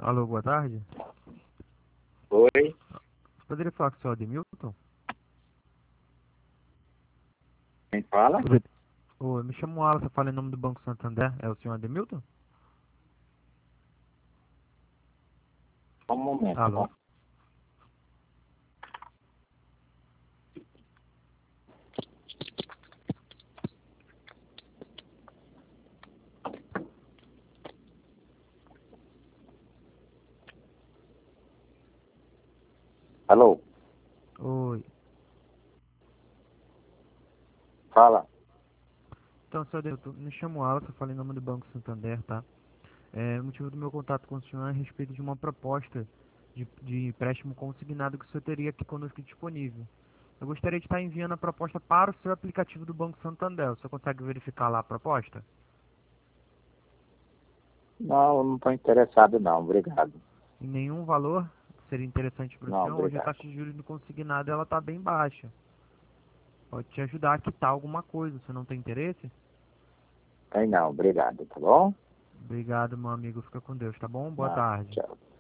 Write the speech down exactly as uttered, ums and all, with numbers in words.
Alô, boa tarde. Oi, Poderia falar com o senhor Ademilton? quem fala? Oi, Oi, me chamo Alan, você fala em nome do Banco Santander. É o senhor Ademilton? Só um momento, tá Alô? bom? Alô, Oi. fala. Então, senhor Ademilton, me chamo Alan, você fala em nome do Banco Santander, tá? É, o motivo do meu contato com o senhor é a respeito de uma proposta de, de empréstimo consignado que o senhor teria aqui conosco disponível. Eu gostaria de estar enviando a proposta para o seu aplicativo do Banco Santander. O senhor consegue verificar lá a proposta? Não, eu não estou interessado não, obrigado. Em nenhum valor seria interessante para o Não, senhor. Hoje a obrigado. taxa de juros do consignado ela está bem baixa. Pode te ajudar a quitar alguma coisa. Você não tem interesse? Tem não, obrigado, tá bom? Obrigado, meu amigo. Fica com Deus, tá bom? Boa Não, tarde. tchau.